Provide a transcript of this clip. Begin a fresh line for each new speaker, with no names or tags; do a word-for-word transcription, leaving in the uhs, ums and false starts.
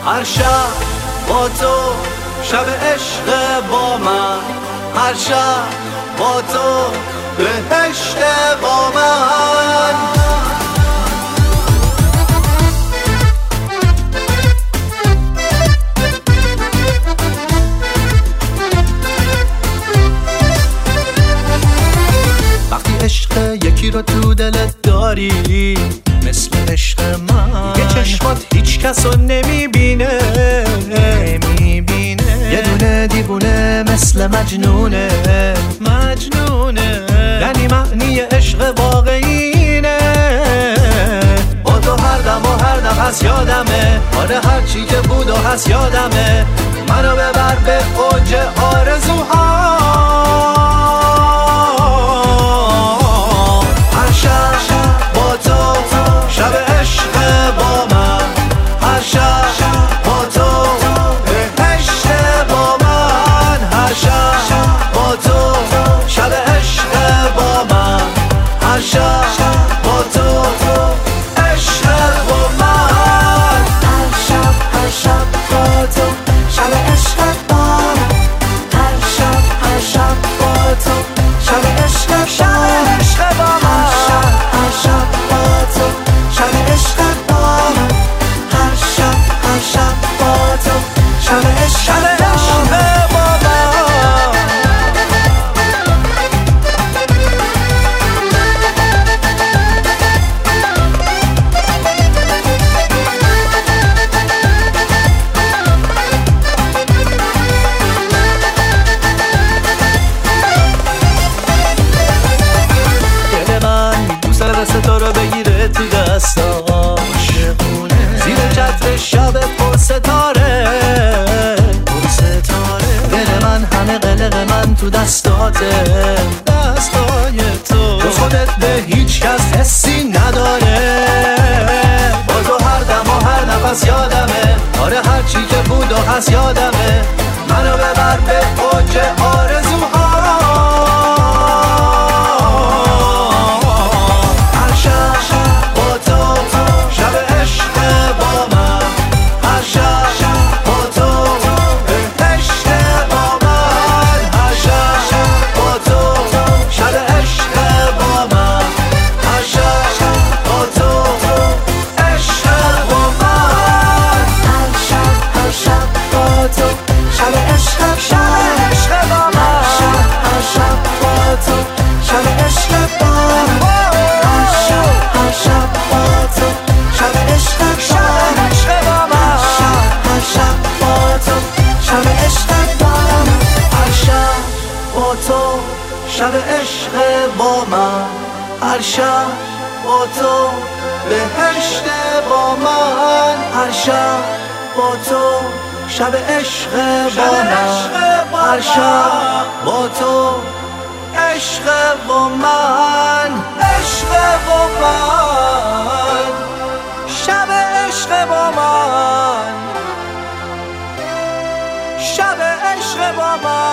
هر شب با تو شب عشق با من، هر شب با تو بهشت با من. وقتی عشق یکی رو تو دلت داری مثل عشق من، یه چشمات هیچ کس رو نمیبینه نمیبینه یه دونه دیوونه مثل مجنونه مجنونه یعنی معنی عشق واقعینه. با تو هر دم و هر نفس یادمه، آره هر چی که بود و هست یادمه. منو ببر به اوج آرزوها، هر شب با تو شب عشق با من، هر شب با تو بهشت با من، هر شب با تو شب عشق با من، هر شب با تو عشق با من،
هر شب هر شب با تو شب عشق با من، هر شب هر شب با تو شب عشق شب عشق با من، هر شب با تو شب عشق با من، هر شب هر شب با تو شب عشق با من.
دست تو رو بگیره تو دستاش، زیر چتر شب پر ستاره پر ستاره دل من همه قلق من تو دستاته، دستای تو تو خودت به هیچ کس حسی نداره. با تو هر دم و هر نفس یادمه، آره هر چی که بود و هست یادمه. منو ببر به اوج آرزوها، شب عشق با من، هر شب با تو بهشت با من، هر شب با تو شب عشق با من، هر شب با تو عشق با من، عشق با من، شب عشق با من، شب عشق با من.